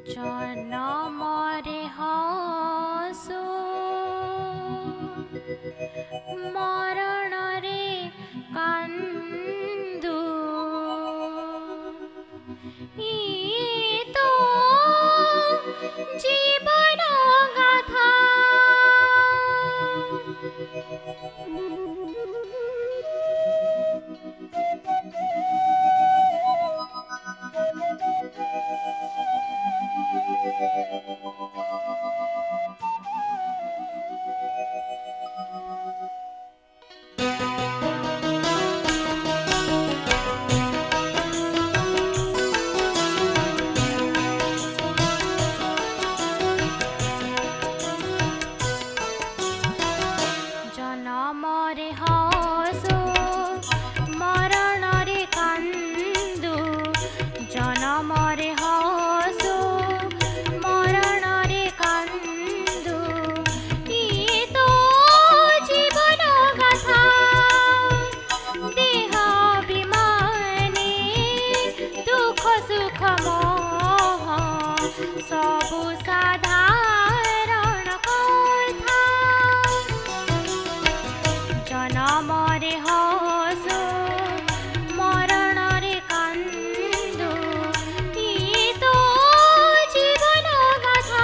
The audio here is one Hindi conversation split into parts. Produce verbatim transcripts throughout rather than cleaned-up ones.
जनमरे हसो मरण रे कांदू ई तो जीवन गाथा जनमरे हसो मरण रे कांदू जनमरे हसो मरण रे कांदू ई तो जीवन गाथा देह विमाने दुख सुख मोह सबु साधारण कथा जनमरे हसो मरण रे कांदू ई तो जीवन गाथा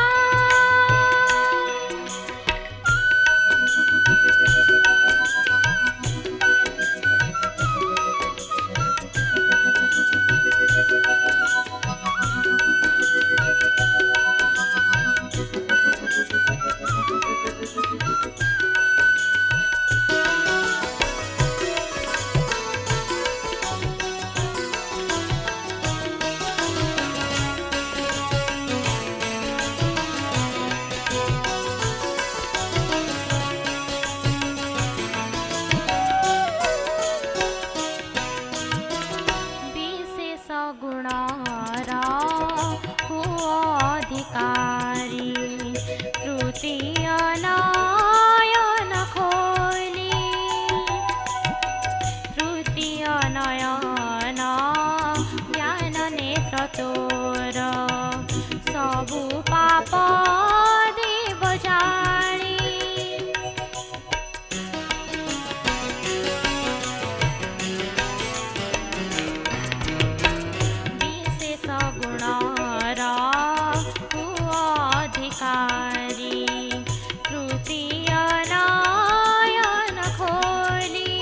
गुणरा हो अधिकारी तृतीय नयन खोली तृतीय नयन ज्ञान नेत्र तोर सबु पाप देव जानी गुणरा अधिकारी तृतीय नयन खोली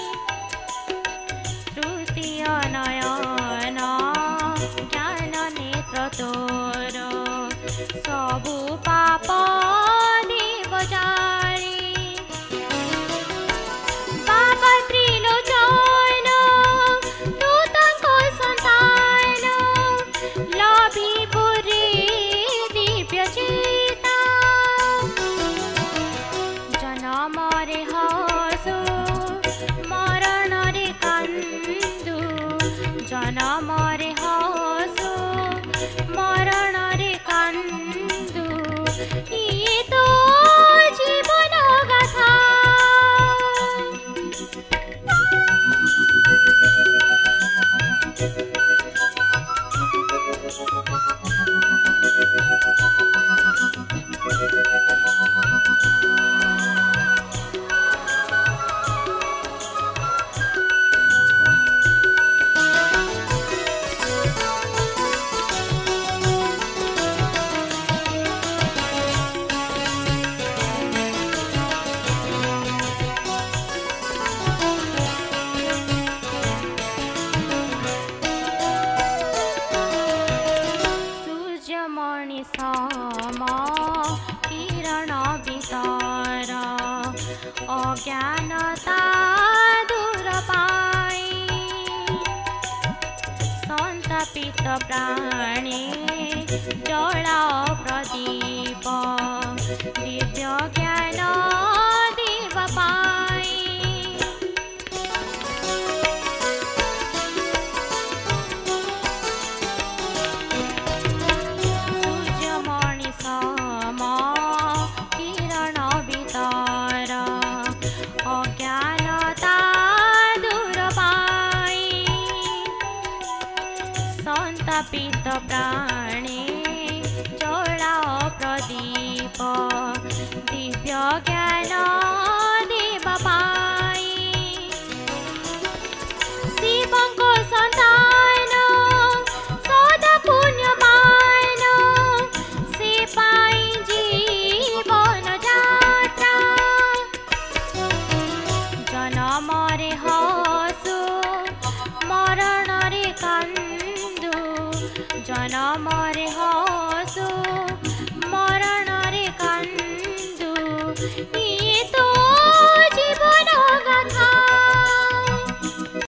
तृतीय नयन ज्ञान नेत्र तोर सबु पाप देव जानी बाबा त्रिलोचन तू ताको संतान लभी पुरी दिव्य चेता जनमरे हसो मरण रे कांदू जनमरे हसो मरण रे कांदू ई तो जीवन गाथा सूर्यमणि सम किरण वितर अज्ञानता दूर पाई संतापित प्राणी जला प्रदीप दिव्य ज्ञान देव पाई सूर्यमणि सम किरण वितर अज्ञानता दूर पाई संतापित प्राणी रे हो